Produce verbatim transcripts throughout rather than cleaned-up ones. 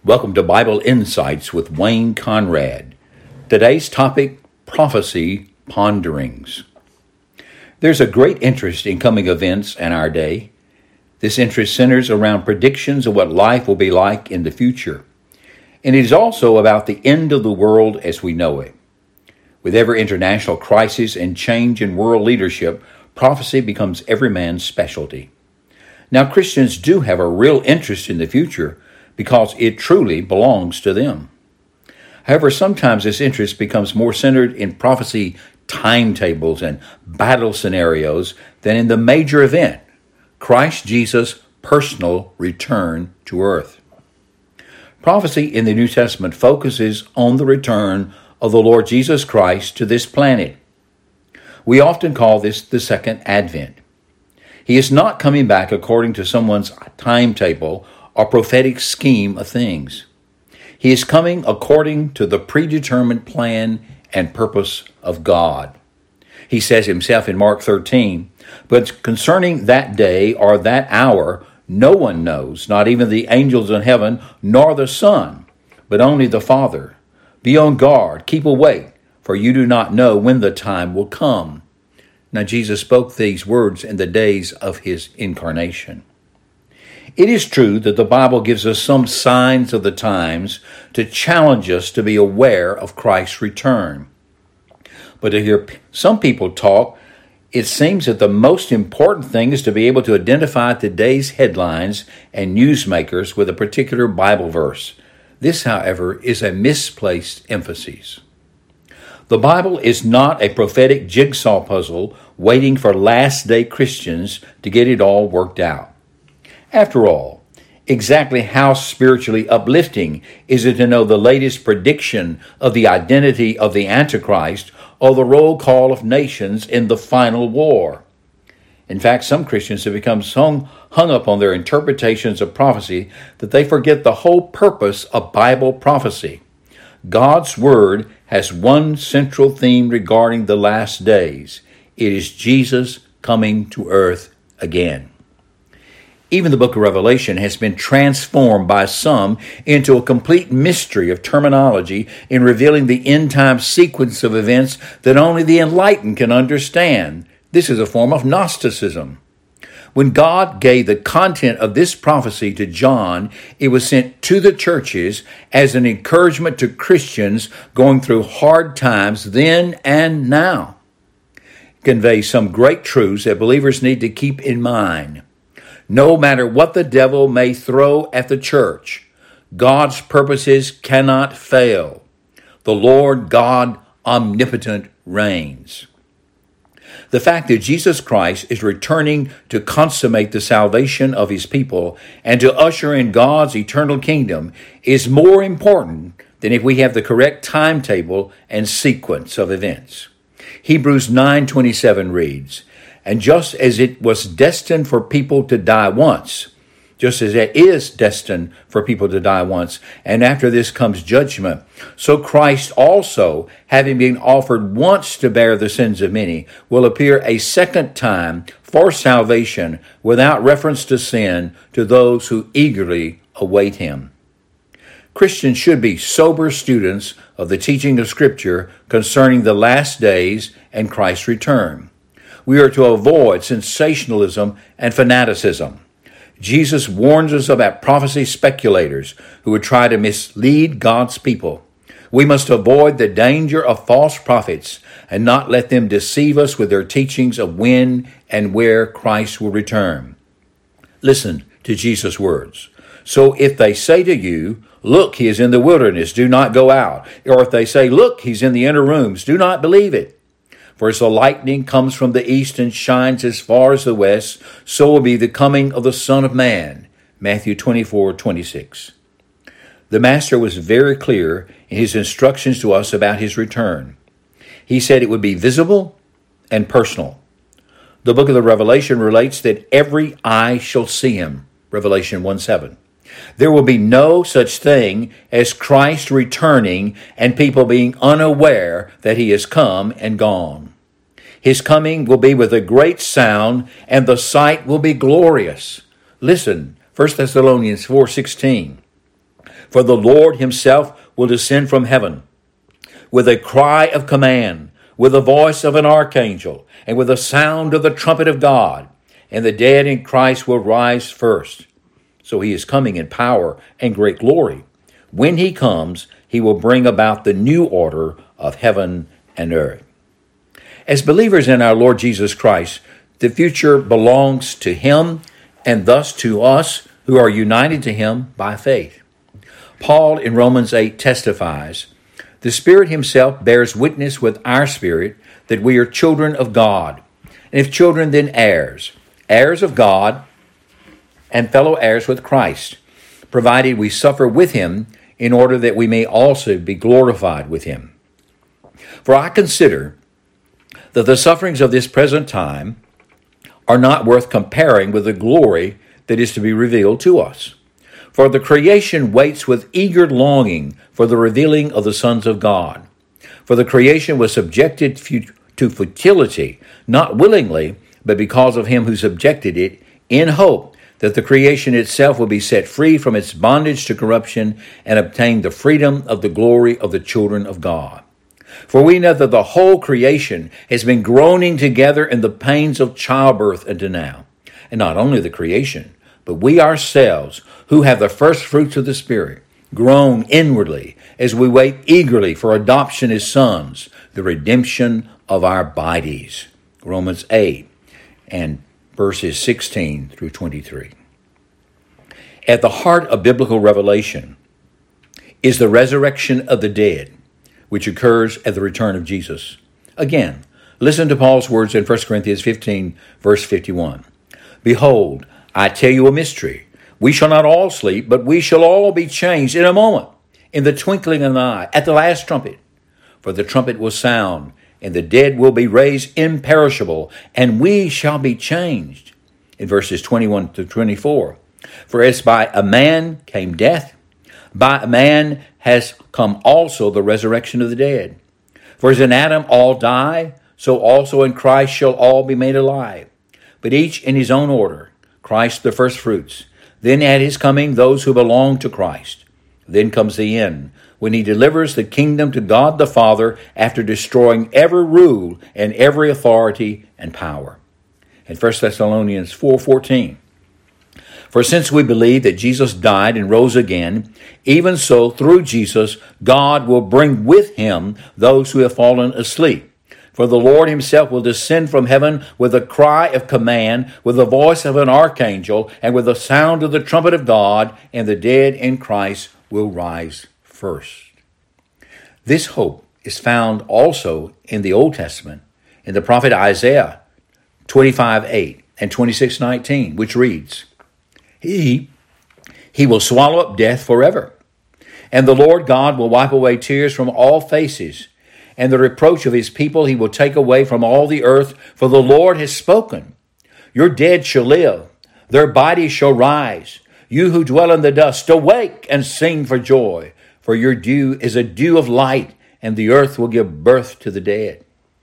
Welcome to Bible Insights with Wayne Conrad. Today's topic, Prophecy Ponderings. There's a great interest in coming events in our day. This interest centers around predictions of what life will be like in the future. And it is also about the end of the world as we know it. With every international crisis and change in world leadership, prophecy becomes every man's specialty. Now, Christians do have a real interest in the future because it truly belongs to them. However, sometimes this interest becomes more centered in prophecy timetables and battle scenarios than in the major event, Christ Jesus' personal return to earth. Prophecy in the New Testament focuses on the return of the Lord Jesus Christ to this planet. We often call this the Second Advent. He is not coming back according to someone's timetable or prophetic scheme of things. He is coming according to the predetermined plan and purpose of God. He says himself in Mark thirteen, "But concerning that day or that hour, no one knows, not even the angels in heaven, nor the Son, but only the Father. Be on guard, keep awake, for you do not know when the time will come." Now, Jesus spoke these words in the days of his incarnation. It is true that the Bible gives us some signs of the times to challenge us to be aware of Christ's return. But to hear some people talk, it seems that the most important thing is to be able to identify today's headlines and newsmakers with a particular Bible verse. This, however, is a misplaced emphasis. The Bible is not a prophetic jigsaw puzzle waiting for last-day Christians to get it all worked out. After all, exactly how spiritually uplifting is it to know the latest prediction of the identity of the Antichrist or the roll call of nations in the final war? In fact, some Christians have become so hung up on their interpretations of prophecy that they forget the whole purpose of Bible prophecy. God's Word has one central theme regarding the last days. It is Jesus coming to earth again. Even the book of Revelation has been transformed by some into a complete mystery of terminology in revealing the end-time sequence of events that only the enlightened can understand. This is a form of Gnosticism. When God gave the content of this prophecy to John, it was sent to the churches as an encouragement to Christians going through hard times then and now. It conveys some great truths that believers need to keep in mind. No matter what the devil may throw at the church, God's purposes cannot fail. The Lord God omnipotent reigns. The fact that Jesus Christ is returning to consummate the salvation of his people and to usher in God's eternal kingdom is more important than if we have the correct timetable and sequence of events. Hebrews nine twenty-seven reads, "And just as it was destined for people to die once, just as it is destined for people to die once, and after this comes judgment, so Christ also, having been offered once to bear the sins of many, will appear a second time for salvation without reference to sin to those who eagerly await him." Christians should be sober students of the teaching of Scripture concerning the last days and Christ's return. We are to avoid sensationalism and fanaticism. Jesus warns us about prophecy speculators who would try to mislead God's people. We must avoid the danger of false prophets and not let them deceive us with their teachings of when and where Christ will return. Listen to Jesus' words. "So if they say to you, 'Look, he is in the wilderness, do not go out,' or if they say, 'Look, he's in the inner rooms,' do not believe it. For as the lightning comes from the east and shines as far as the west, so will be the coming of the Son of Man." Matthew twenty-four twenty-six. The Master was very clear in his instructions to us about his return. He said it would be visible and personal. The book of the Revelation relates that every eye shall see him. Revelation one seven. There will be no such thing as Christ returning and people being unaware that he has come and gone. His coming will be with a great sound, and the sight will be glorious. Listen, First Thessalonians four sixteen. For the Lord himself will descend from heaven with a cry of command, with the voice of an archangel, and with the sound of the trumpet of God, and the dead in Christ will rise first. So he is coming in power and great glory. When he comes, he will bring about the new order of heaven and earth. As believers in our Lord Jesus Christ, the future belongs to him and thus to us who are united to him by faith. Paul in Romans eight testifies, "The Spirit himself bears witness with our spirit that we are children of God, and if children, then heirs, heirs of God and fellow heirs with Christ, provided we suffer with him in order that we may also be glorified with him. For I consider that the sufferings of this present time are not worth comparing with the glory that is to be revealed to us. For the creation waits with eager longing for the revealing of the sons of God. For the creation was subjected to futility, not willingly, but because of him who subjected it, in hope that the creation itself will be set free from its bondage to corruption and obtain the freedom of the glory of the children of God. For we know that the whole creation has been groaning together in the pains of childbirth until now. And not only the creation, but we ourselves, who have the first fruits of the Spirit, groan inwardly as we wait eagerly for adoption as sons, the redemption of our bodies." Romans eight and verses sixteen through twenty-three. At the heart of biblical revelation is the resurrection of the dead, which occurs at the return of Jesus. Again, listen to Paul's words in First Corinthians fifteen, verse fifty-one. "Behold, I tell you a mystery. We shall not all sleep, but we shall all be changed in a moment, in the twinkling of an eye, at the last trumpet. For the trumpet will sound, and the dead will be raised imperishable, and we shall be changed." In verses twenty-one to twenty-four. "For as by a man came death, by a man has come also the resurrection of the dead. For as in Adam all die, so also in Christ shall all be made alive. But each in his own order, Christ the firstfruits, then at his coming those who belong to Christ. Then comes the end, when he delivers the kingdom to God the Father after destroying every rule and every authority and power." In First Thessalonians four fourteen. "For since we believe that Jesus died and rose again, even so through Jesus God will bring with him those who have fallen asleep. For the Lord himself will descend from heaven with a cry of command, with the voice of an archangel, and with the sound of the trumpet of God, and the dead in Christ will rise first." This hope is found also in the Old Testament, in the prophet Isaiah twenty-five eight and twenty-six nineteen, which reads, He, he will swallow up death forever, and the Lord God will wipe away tears from all faces, and the reproach of his people he will take away from all the earth, for the Lord has spoken. Your dead shall live, their bodies shall rise. You who dwell in the dust, awake and sing for joy, for your dew is a dew of light, and the earth will give birth to the dead.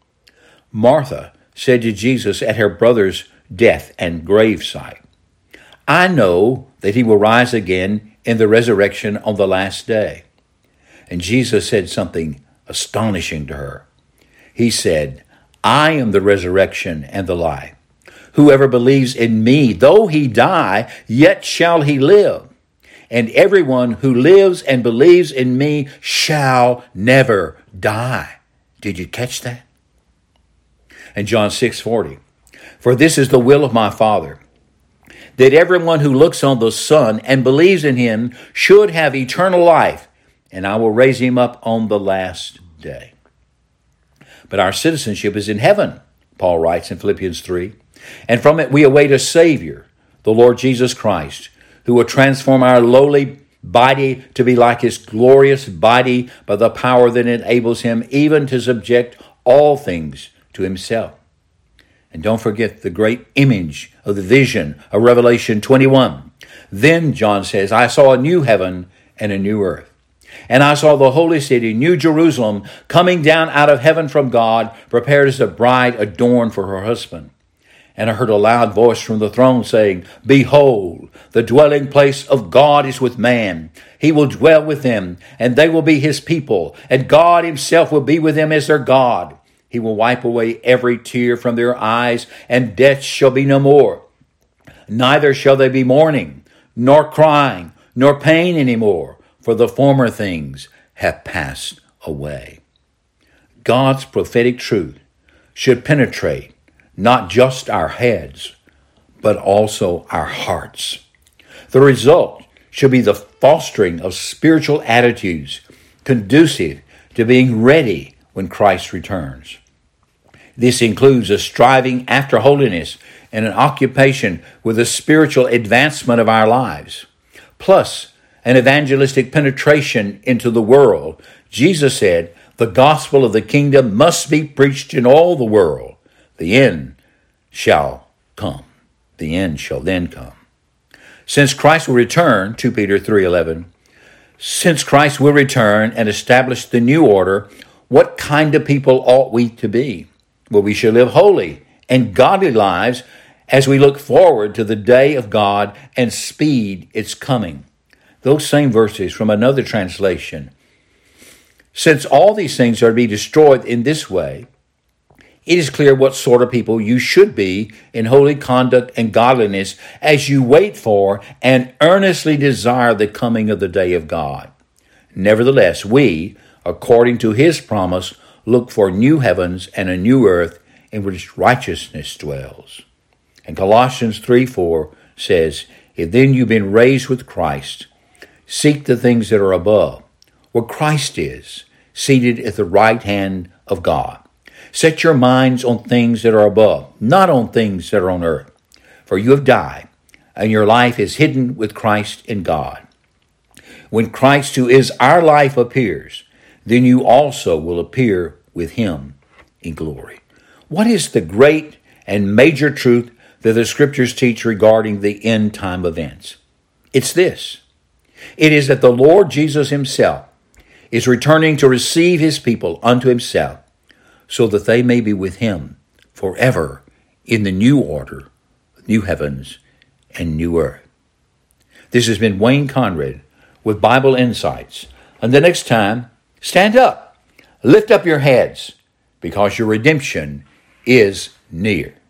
Martha said to Jesus at her brother's death and gravesite, "I know that he will rise again in the resurrection on the last day." And Jesus said something astonishing to her. He said, "I am the resurrection and the life. Whoever believes in me, though he die, yet shall he live. And everyone who lives and believes in me shall never die." Did you catch that? And John six forty, "For this is the will of my Father, that everyone who looks on the Son and believes in him should have eternal life, and I will raise him up on the last day." But our citizenship is in heaven, Paul writes in Philippians three, and from it we await a Savior, the Lord Jesus Christ, who will transform our lowly body to be like his glorious body by the power that enables him even to subject all things to himself. And don't forget the great image of the vision of Revelation twenty-one. Then, John says, "I saw a new heaven and a new earth. And I saw the holy city, New Jerusalem, coming down out of heaven from God, prepared as a bride adorned for her husband. And I heard a loud voice from the throne saying, Behold, the dwelling place of God is with man. He will dwell with them, and they will be his people, and God himself will be with them as their God. He will wipe away every tear from their eyes, and death shall be no more. Neither shall there be mourning, nor crying, nor pain any more, for the former things have passed away. God's prophetic truth should penetrate not just our heads, but also our hearts. The result should be the fostering of spiritual attitudes conducive to being ready when Christ returns. This includes a striving after holiness and an occupation with the spiritual advancement of our lives, plus an evangelistic penetration into the world. Jesus said, the gospel of the kingdom must be preached in all the world. The end shall come. The end shall then come. Since Christ will return, Second Peter three eleven, since Christ will return and establish the new order, what kind of people ought we to be? Well, we should live holy and godly lives as we look forward to the day of God and speed its coming. Those same verses from another translation. Since all these things are to be destroyed in this way, it is clear what sort of people you should be in holy conduct and godliness as you wait for and earnestly desire the coming of the day of God. Nevertheless, we, according to his promise, look for new heavens and a new earth in which righteousness dwells. And Colossians three four says, If then you've been raised with Christ, seek the things that are above, where Christ is, seated at the right hand of God. Set your minds on things that are above, not on things that are on earth. For you have died, and your life is hidden with Christ in God. When Christ, who is our life, appears, then you also will appear with him in glory. What is the great and major truth that the scriptures teach regarding the end time events? It's this. It is that the Lord Jesus himself is returning to receive his people unto himself, so that they may be with him forever in the new order, new heavens and new earth. This has been Wayne Conrad with Bible Insights. And the next time, stand up, lift up your heads, because your redemption is near.